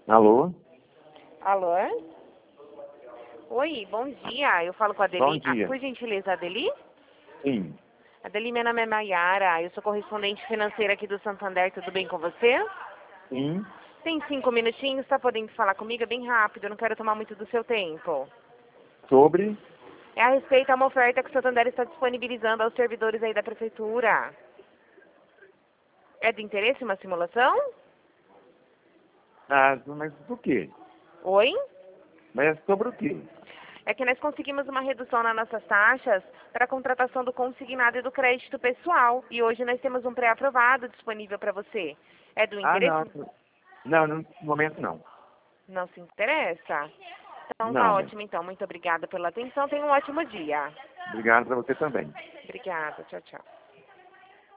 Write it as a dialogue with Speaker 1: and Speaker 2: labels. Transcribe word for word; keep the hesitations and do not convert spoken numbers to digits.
Speaker 1: Alô?
Speaker 2: Alô? Oi, bom dia. Eu falo com a Adeli.
Speaker 1: Bom dia.
Speaker 2: Ah, por gentileza, Adeli?
Speaker 1: Sim.
Speaker 2: Adeli, meu nome é Maiara. Eu sou correspondente financeira aqui do Santander. Tudo bem com você?
Speaker 1: Sim.
Speaker 2: Tem cinco minutinhos, tá podendo falar comigo? É bem rápido, eu não quero tomar muito do seu tempo.
Speaker 1: Sobre?
Speaker 2: É a respeito a uma oferta que o Santander está disponibilizando aos servidores aí da prefeitura. É de interesse uma simulação?
Speaker 1: Ah, mas do quê?
Speaker 2: Oi?
Speaker 1: Mas sobre o quê?
Speaker 2: É que nós conseguimos uma redução nas nossas taxas para a contratação do consignado e do crédito pessoal. E hoje nós temos um pré-aprovado disponível para você. É do
Speaker 1: Ah, não.
Speaker 2: interesse?
Speaker 1: Não, no momento não.
Speaker 2: Não se interessa? Então tá
Speaker 1: Não, bem.
Speaker 2: ótimo, então. Muito obrigada pela atenção. Tenha um ótimo dia.
Speaker 1: Obrigado para você também.
Speaker 2: Obrigada. Tchau, tchau.